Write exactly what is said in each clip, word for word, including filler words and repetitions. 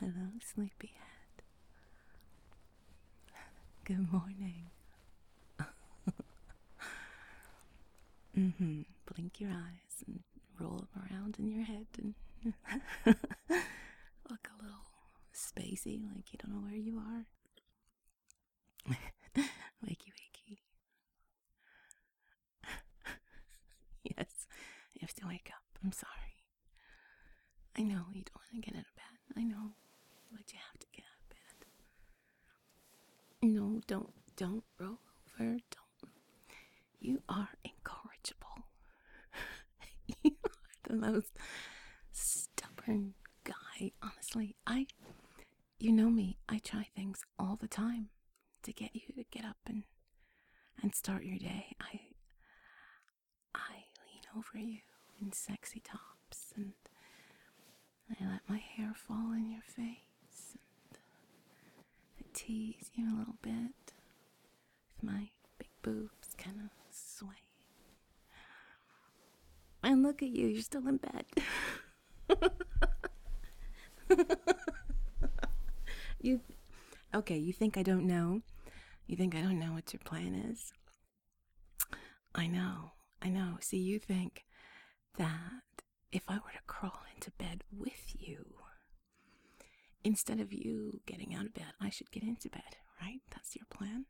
Hello, sleepyhead. Good morning. mm-hmm. Blink your eyes and roll them around in your head and look a little spacey, like you don't know where you are. Wakey, wakey. Yes, you have to wake up. I'm sorry. I know you don't want to get out of bed. I know, but you have to get out of bed. No, don't, don't roll over. Don't. You are incorrigible. You are the most stubborn guy, honestly. I, you know me, I try things all the time to get you to get up and, and start your day. I, I lean over you in sexy tops and I let my hair fall in your face and I tease you a little bit with my big boobs kind of swaying. And look at you, you're still in bed. you, okay, you think I don't know? You think I don't know what your plan is? I know, I know. See, you think that if I were to crawl into bed with you, instead of you getting out of bed, I should get into bed, right? That's your plan?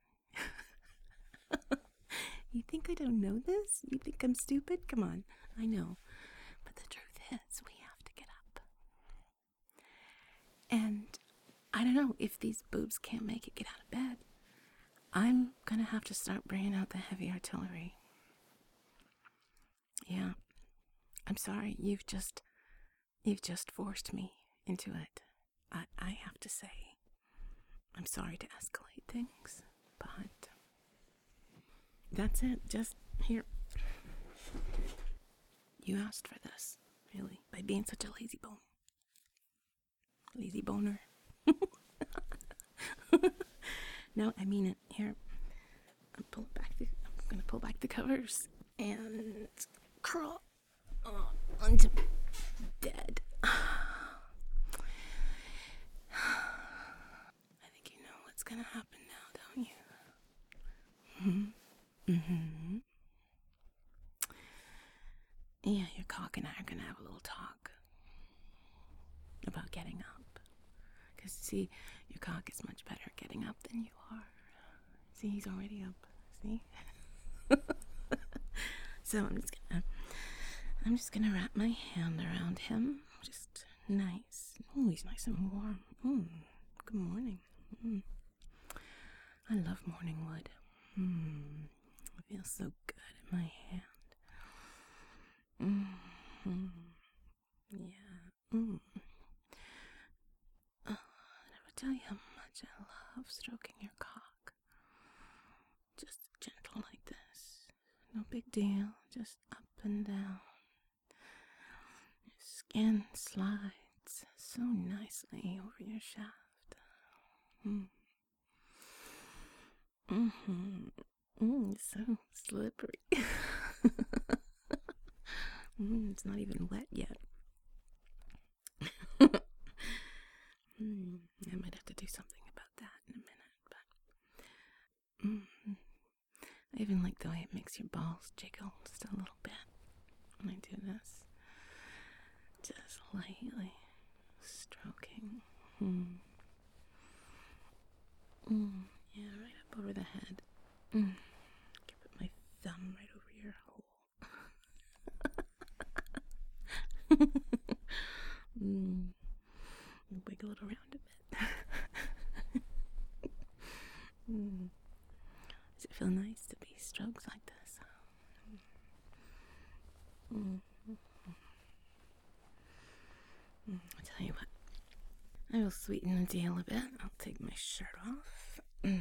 You think I don't know this? You think I'm stupid? Come on, I know. But the truth is, we have to get up. And I don't know, if these boobs can't make it get out of bed, I'm gonna have to start bringing out the heavy artillery. Yeah. I'm sorry, you've just, you've just forced me into it. I, I have to say, I'm sorry to escalate things, but that's it. Just here. You asked for this, really, by being such a lazy bone. Lazy boner. No, I mean it. Here, I'll pull back the, I'm gonna pull back the covers and crawl Oh, onto bed. I think you know what's gonna happen now, don't you? Mm-hmm. Mm-hmm. Yeah, your cock and I are gonna have a little talk about getting up. Because, see, your cock is much better at getting up than you are. See, he's already up. See? So I'm just gonna... I'm just gonna wrap my hand around him. Just nice. Oh, he's nice and warm. Mm, good morning. Mm. I love morning wood. Mm, it feels so good in my hand. Mm, yeah. Mm. Oh, I never tell you how much I love stroking your cock. Just gentle like this. No big deal. Just up and down. Skin slides so nicely over your shaft. Mm. Mm-hmm. Mm, so slippery. mm, it's not even wet yet. mm, I might have to do something about that in a minute, but mm, I even like the way it makes your balls jiggle just a little bit when I do this. Just lightly stroking. Mm. Mm. Yeah, right up over the head. Mm. Can put my thumb right over your hole. mm. Wiggle it around a bit. mm. Does it feel nice to be stroked like this? Mm. Mm. I'll tell you what. I will sweeten the deal a bit. I'll take my shirt off. Mm.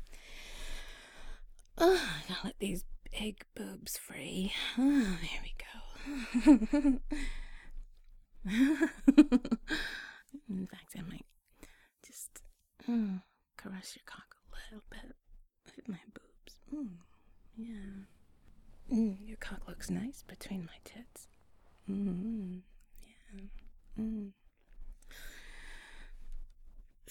Oh, I gotta let these big boobs free. Oh, there we go. In fact, I might just mm, caress your cock a little bit with my boobs. Mm, yeah. Mm, your cock looks nice between my tits. Mm, yeah. Mm.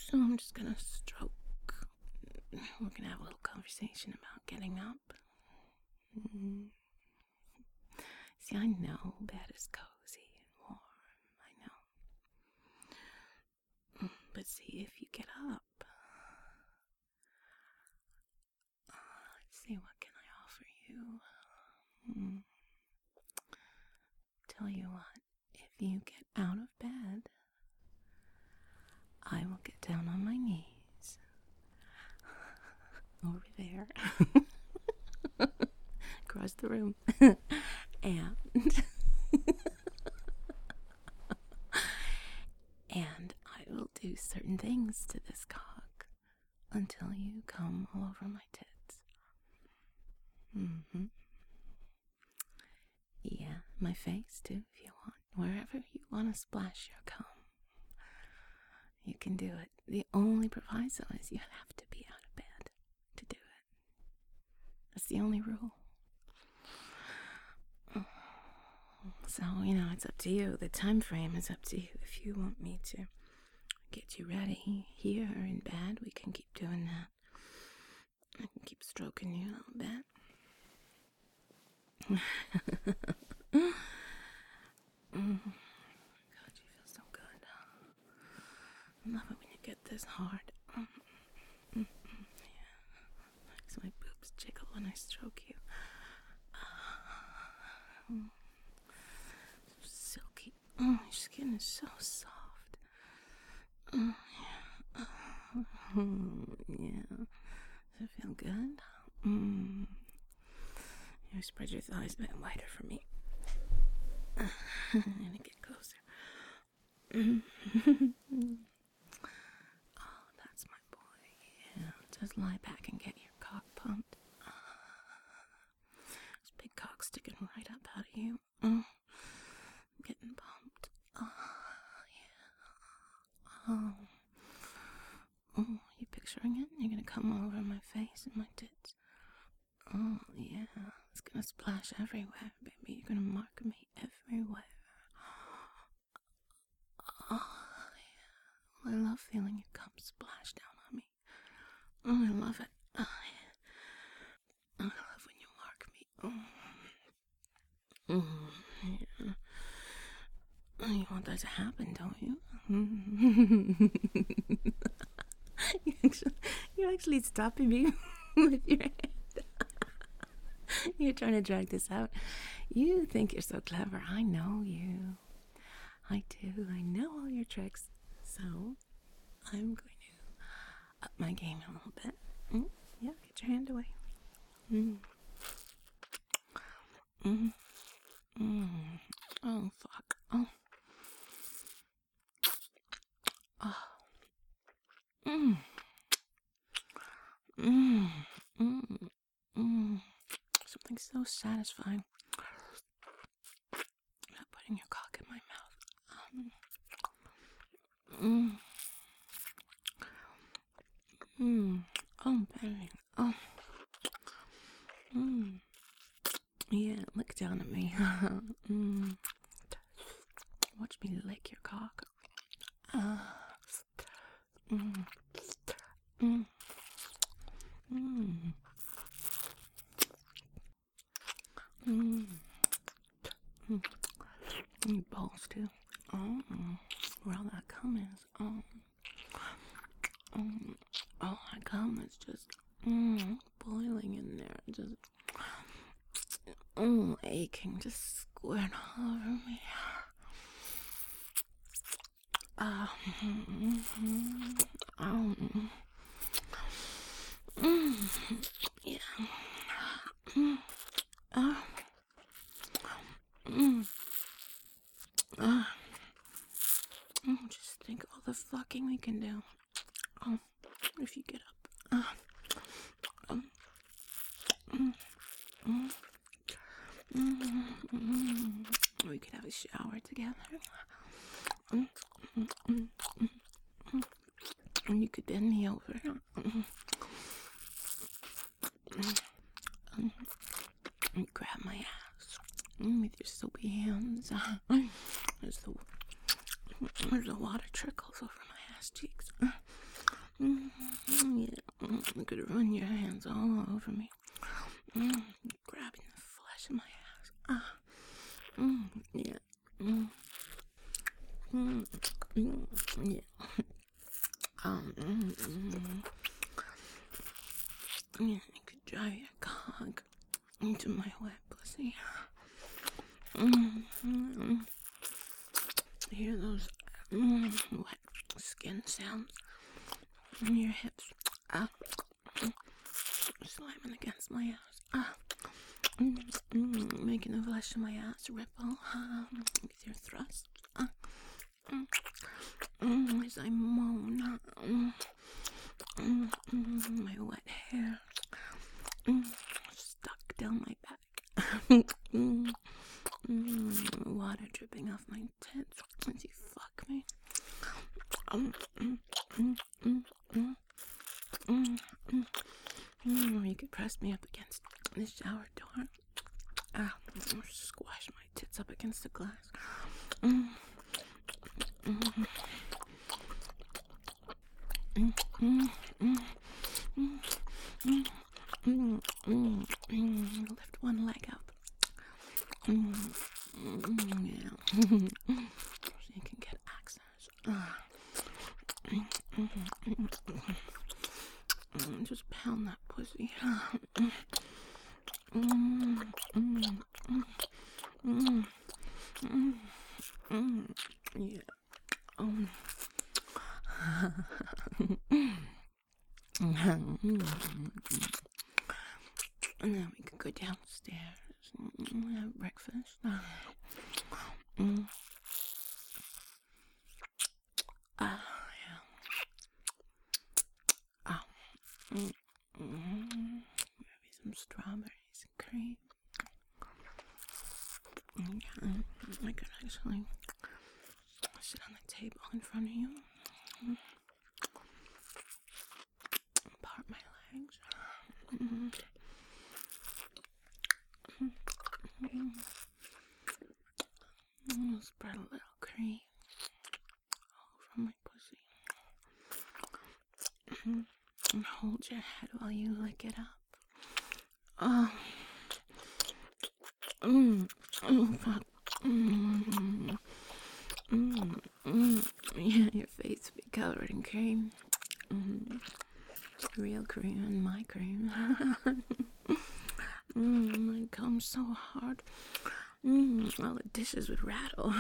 So I'm just gonna stroke. We're gonna have a little conversation about getting up. Mm. See, I know bed is cozy and warm. I know. But see, if you get up, let's see, what can I offer you? Mm. Tell you what, if you get out of bed, I will get down on my knees over there across the room and and I will do certain things to this cock until you come all over my tits. Mm-hmm. Yeah, my face too, if you want. Wherever you want to splash your cum, you can do it. The only proviso is you have to be out of bed to do it. That's the only rule. So, you know, it's up to you. The time frame is up to you. If you want me to get you ready here in bed, we can keep doing that. I can keep stroking you a little bit. mm. God, you feel so good. I love it when you get this hard. Mm. Mm. Yeah. Makes my boobs jiggle when I stroke you. Mm. So silky. Oh, your skin is so soft. Oh, yeah. Oh, yeah. Does it feel good? Mm. You spread your thighs a bit wider for me. And get closer. Oh, that's my boy. Yeah, just lie back and get your cock pumped. This big cock sticking right up out of you. Oh, getting pumped. Oh, yeah. Oh. Oh, you picturing it? You're gonna come all over my face and my tits. Oh, yeah. It's gonna splash everywhere, baby. You're gonna mark me everywhere. Oh, yeah. I love feeling your cum splash down on me. Oh, I love it. Oh, yeah. I love when you mark me. Oh, oh yeah. Oh, you want that to happen, don't you? you actually, you're actually stopping me with your hand. You're trying to drag this out. You think you're so clever. I know you. I do. I know all your tricks. So, I'm going to up my game a little bit. Mm, yeah, get your hand away. Mm. Mm. Mm. Oh, fuck. Oh. Oh. Mm. Mm. Mm. Mm. Something so satisfying about putting your cock in my mouth. Um. Mm. Mm. Oh, baby. Oh. Mm. Yeah, look down at me. mm. Watch me lick your cock. Uh. Mm. Mm. Mm. Mm. Mm. Mm. Balls too. Oh, where all that cum is. Oh. Oh, oh my cum is just mm, boiling in there. Just oh, aching. Just squirt all over me. Um, mm, um, mm, yeah. Mm, uh, mm, uh, mm, just think of all the fucking we can do. Oh, if you get up. Uh, um, mm, mm, mm, mm, we could have a shower together. Mm, mm, mm, mm, mm. And you could bend me over. Mm, mm, mm, and grab my ass mm, with your soapy hands. There's the, there's the water trickles over my ass cheeks. Mm, yeah. Mm, you could run your hands all over me. Mm, grabbing the flesh of my ass. Ah. Mm, yeah. Mm. Mm, mm, yeah. Um, mm, mm, yeah, you could drive your cock into my wet pussy. Mm, mm, hear those mm, wet skin sounds on your hips. Ah, mm, slamming against my ass. Ah, mm, mm, making the flesh of my ass ripple um, with your thrust. Ah, mm, mm, as I moan. Mm, mm, mm, my wet hair mm, stuck down my back. mm, mm, water dripping off my tits as you fuck me. Um, mm, mm, mm, mm, mm, mm, mm. You could press me up against the shower door. Ah, or squash my tits up against the glass. Mm, mm, mm, mm, mm, mm, mm, mm, mm, mm. Lift one leg up. Mm, mm, yeah. So you can get access. Ah. Mm, mm, mm, mm. Mm, just pound that pussy. Mm, mm, mm, mm, mm, mm, yeah. Um. And then we could go downstairs and have breakfast. Mm. Ah, yeah. Ah. Mm. Mm. Maybe some strawberries and cream. Yeah. I could actually sit on the table in front of you. Mm. Part my legs. Mm. Mm. Mm. Spread a little cream all over my pussy. Mm. And hold your head while you lick it up. Oh. Mm. Oh, fuck. Mm. Mm. Mm. Yeah, your face will be covered in cream. Mm. Real cream and my cream. mm, my cum so hard. Mm, all the dishes would rattle.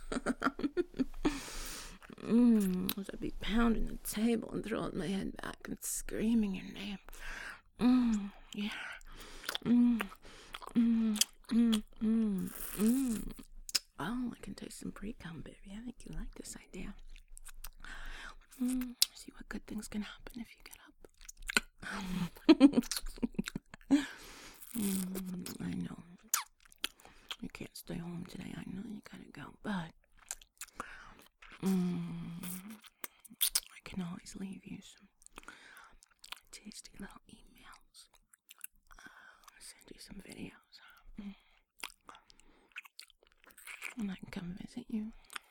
mm, as I'd be pounding the table and throwing my head back and screaming your name. Mm, yeah. Mm, mm, mm, mm, mm. Oh, I can taste some pre-cum, baby. I think you like this idea. Mm, see what good things can happen if you get up. mm, I know. You can't stay home today. I know you gotta go, but mm, I can always leave you some tasty little emails. Uh, send you some videos. Mm. And I can come visit you.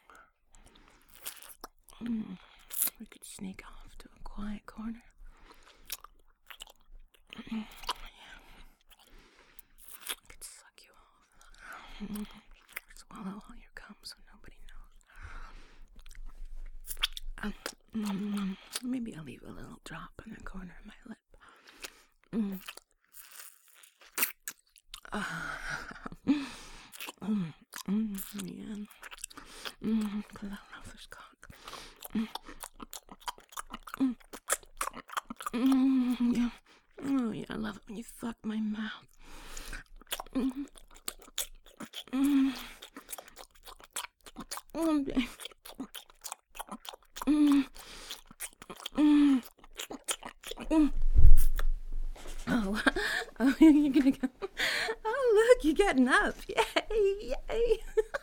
Mm. We could sneak off to a quiet corner. Mm. Yeah. I could suck you off. Mm. Swallow all your cum so nobody knows. Um, mm, maybe I'll leave a little drop in the corner of my lip. Mm. Uh, mm, mm, yeah. Mm, cause I love this cock. Mm, mm, mm, yeah. Oh yeah, I love it when you fuck my mouth. Mm, mm, one day. Mm, mm, mm. Oh, oh, you're gonna go. Oh, look, you're getting up. Yay, yay.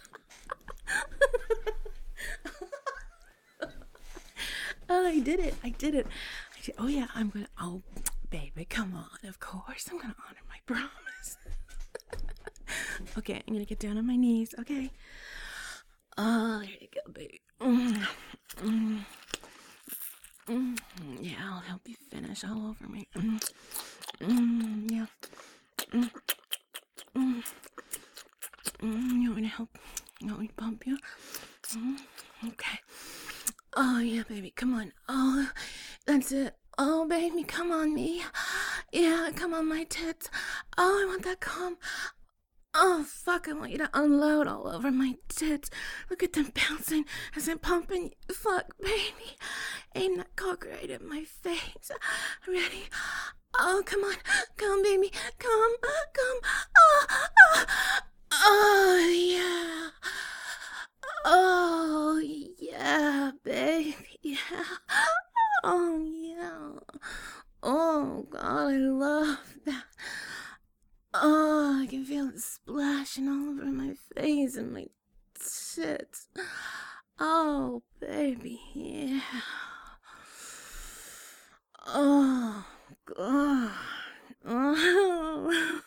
Oh, I did it. I did it. I did, oh, yeah, I'm gonna. Oh, baby, come on. Of course, I'm gonna honor my promise. Okay, I'm gonna get down on my knees. Okay. Oh, there you go, baby. Mm, mm. Mm, yeah, I'll help you finish all over me. Mm, mm, yeah. Mm, mm, mm, you want me to help? You want me to pump you? Mm, okay. Oh, yeah, baby, come on. Oh, that's it. Oh, baby, come on me. Yeah, come on my tits. Oh, I want that cum. Oh, fuck, I want you to unload all over my tits. Look at them bouncing as I'm pumping you. Fuck, baby. Aim that cock right at my face. Ready? Oh, come on. Come, baby. Come, come. Oh, oh, oh, yeah. Oh, yeah, baby. Yeah. Oh, yeah. Oh, God, I love that. Oh, I can feel it splashing all over my face and my tits. Oh, baby, yeah. Oh, God. Oh.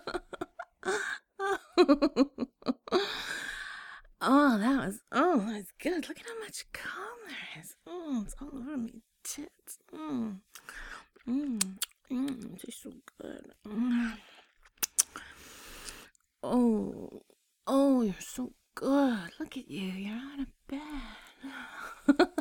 Oh, that was, oh, that's good. Look at how much color there is. Oh, it's all over my tits. Mm. Mm. Mm, it tastes so good. Mm. Oh, oh, you're so good. Look at you. You're out of bed.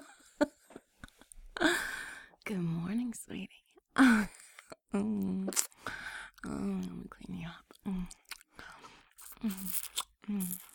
Good morning, sweetie. mm. Oh, let me clean you up. Mm. Mm. Mm.